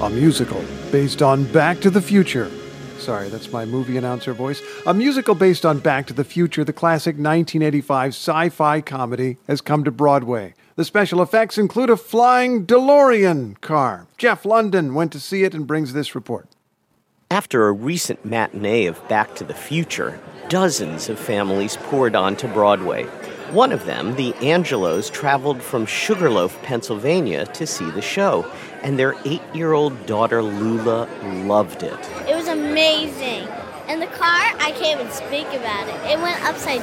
a musical based on Back to the Future. Sorry, that's my movie announcer voice. A musical based on Back to the Future, the classic 1985 sci-fi comedy, has come to Broadway. The special effects include a flying DeLorean car. Jeff London went to see it and brings this report. After a recent matinee of Back to the Future, dozens of families poured onto Broadway. One of them, the Angelos, traveled from Sugarloaf, Pennsylvania to see the show, and their 8-year-old daughter Lula loved it. It was amazing. In the car, I can't even speak about it. It went upside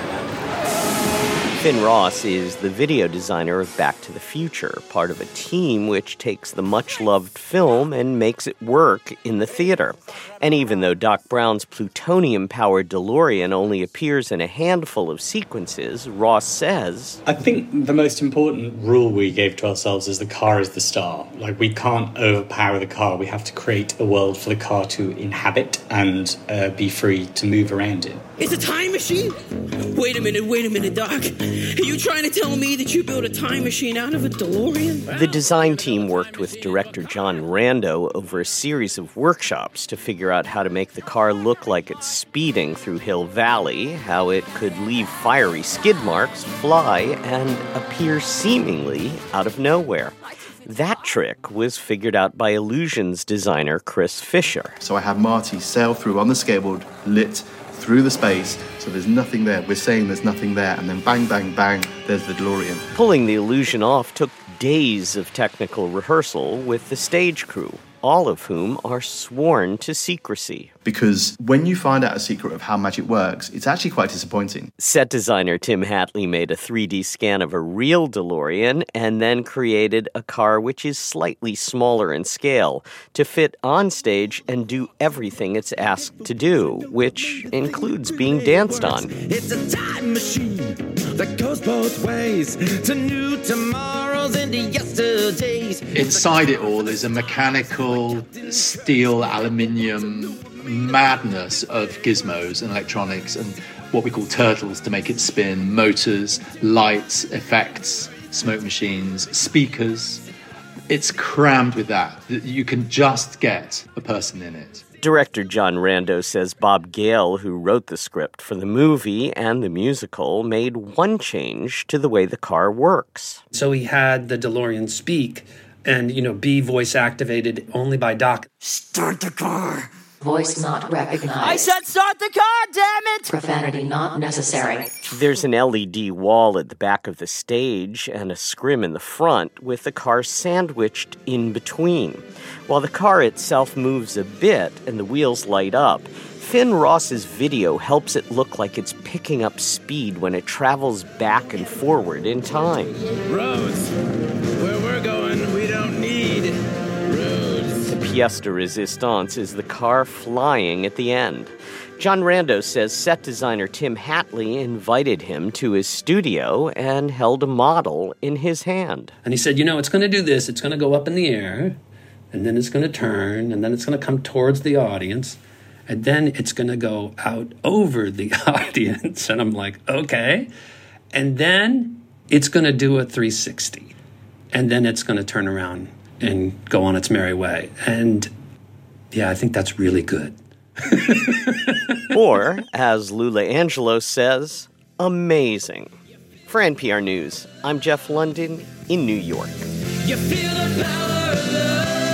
down. Finn Ross is the video designer of Back to the Future, part of a team which takes the much-loved film and makes it work in the theater. And even though Doc Brown's plutonium-powered DeLorean only appears in a handful of sequences, Ross says, I think the most important rule we gave to ourselves is the car is the star. Like, we can't overpower the car. We have to create a world for the car to inhabit and be free to move around in. It's a time machine? Wait a minute, Doc. Are you trying to tell me that you built a time machine out of a DeLorean? The design team worked with director John Rando over a series of workshops to figure out how to make the car look like it's speeding through Hill Valley, how it could leave fiery skid marks, fly, and appear seemingly out of nowhere. That trick was figured out by Illusions designer Chris Fisher. So I have Marty sail through on the skateboard, lit through the space, so there's nothing there. We're saying there's nothing there, and then bang, bang, bang, there's the DeLorean. Pulling the illusion off took days of technical rehearsal with the stage crew, all of whom are sworn to secrecy. Because when you find out a secret of how magic works, it's actually quite disappointing. Set designer Tim Hatley made a 3D scan of a real DeLorean and then created a car which is slightly smaller in scale to fit on stage and do everything it's asked to do, which includes being danced on. It's a time machine that goes both ways, to new tomorrows and to yesterdays. Inside it all is a mechanical steel, aluminium madness of gizmos and electronics and what we call turtles to make it spin, motors, lights, effects, smoke machines, speakers. It's crammed with that. You can just get a person in it. Director John Rando says Bob Gale, who wrote the script for the movie and the musical, made one change to the way the car works. So he had the DeLorean speak and, be voice activated only by Doc. Start the car. Voice not recognized. I said start the car, damn it! Profanity not necessary. There's an LED wall at the back of the stage and a scrim in the front with the car sandwiched in between. While the car itself moves a bit and the wheels light up, Finn Ross's video helps it look like it's picking up speed when it travels back and forward in time. Roads. Where we're going, we don't need roads. The pièce de résistance is the car flying at the end. John Rando says set designer Tim Hatley invited him to his studio and held a model in his hand. And he said, it's going to do this. It's going to go up in the air, and then it's going to turn, and then it's going to come towards the audience, and then it's going to go out over the audience. And I'm like, okay. And then it's going to do a 360. And then it's going to turn around and go on its merry way. And, yeah, I think that's really good. Or, as Lula Angelos says, amazing. For NPR News, I'm Jeff London in New York. You feel the power of love.